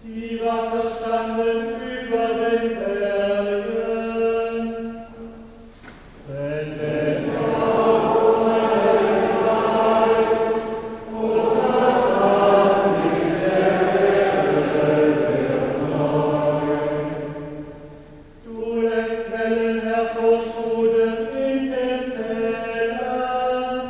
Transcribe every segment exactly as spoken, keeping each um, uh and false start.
Die Wasser standen über den Bergen. Sende aus deinen Geist und das Land mit der Erde wird neu. Du lässt Quellen hervorsprudeln in den Tälern.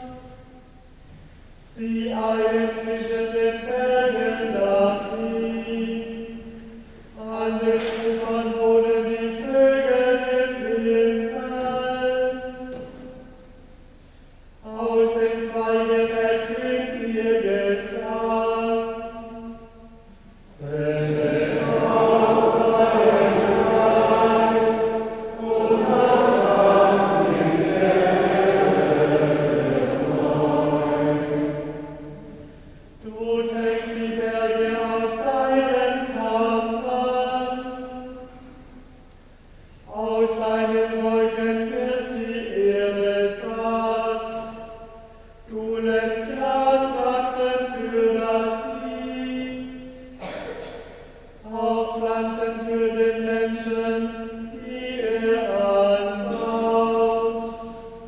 Sie eilen zwischen den Bergen dahin. An den Ufern wohnen die Vögel des Himmels. Aus den Zweigen erklingt ihr Gesang. Sende aus deinen Geist und das Land mit der Erde wird neu. Du trägst die Berge aus deinen Kammern. Aus deinen Wolken wird die Erde satt. Du lässt Gras wachsen für das Vieh, auch Pflanzen für den Menschen, die er anbaut.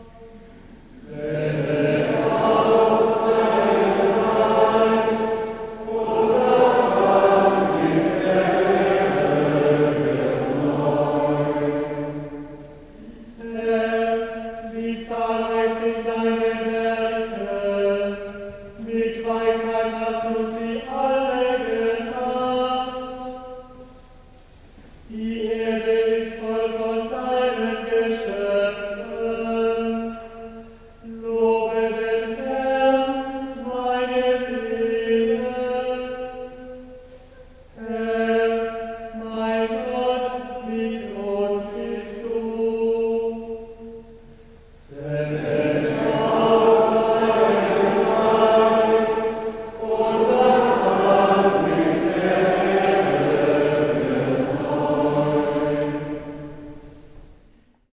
Sende aus deinen Geist und das Land mit der Erde wird neu. Herr, wie zahlreich sind deine Werke, mit Weisheit hast